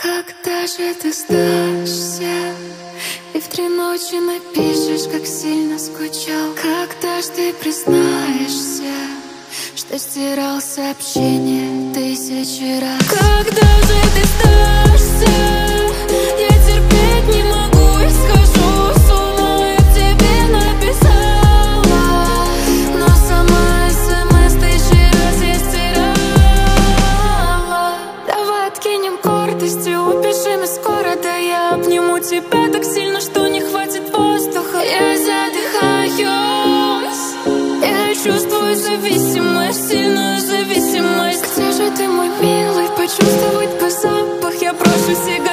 Когда же ты сдашься и в 3 ночи напишешь, как сильно скучал? Когда ж ты признаешься, что стирал сообщение 1000 раз? Когда же ты сдашься? Я терпеть не могу и схожу с ума. Я тебе написала, но сама СМС 1000 раз я стирала. Давай откинем гордость и убежим из города. Я обниму тебя так сильно, что не хватит воздуха. Я задыхаюсь, я чувствую зависимость, сильную зависимость. Где же ты, мой милый, почувствовать бы запах? Я прошу всегда.